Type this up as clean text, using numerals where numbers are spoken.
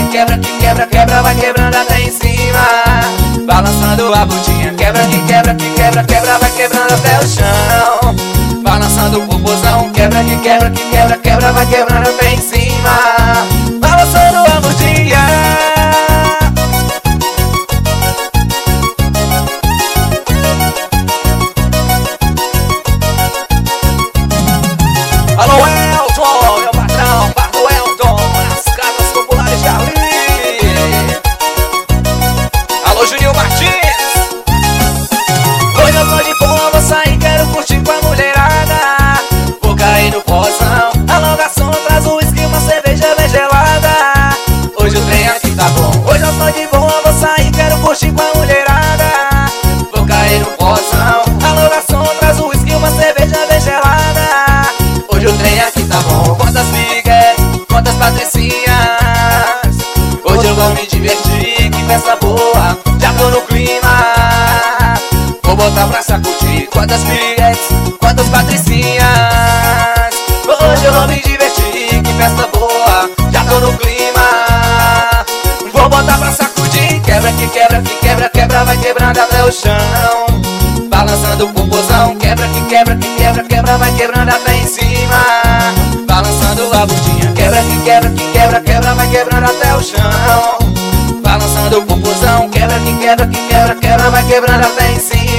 quebra, vai quebrando até em cima. Balançando a bundinha, quebra, que quebra, vai quebrando até o chão. Balançando o popozão, quebra, que quebra, vai quebrando até em cima. Balançando a bundinha. Alô, Elton, meu patrão, Bardo Elton, nas casas populares de Ali. Alô, Juninho Martins. Hoje eu tô de boa, vou sair, quero curtir com a mulherada. Vou cair no pozão, alongação, traz um whisky, uma cerveja bem gelada. Hoje o trem aqui tá bom. Hoje eu tô de boa, vou sair, quero curtir com a mulherada. Vou cair no pozão, alongação, traz um whisky, uma cerveja bem gelada. Hoje o trem aqui tá bom. Quantas migas, quantas patricinhas. Hoje eu vou me divertir, que festa boa. Já tô no clima, vou botar pra sacudir. Quantas migas, quantas patricinhas. Hoje eu vou me divertir, que festa boa. Já tô no clima, vou botar pra sacudir. Quebra, que quebra, vai quebrando até o chão. Balançando o popozão, quebra, que quebra, vai quebrando até em cima. Balançando a bundinha, quebra, que quebra, vai quebrando até o chão. Balançando o popozão, quebra, que quebra, vai quebrando até em cima.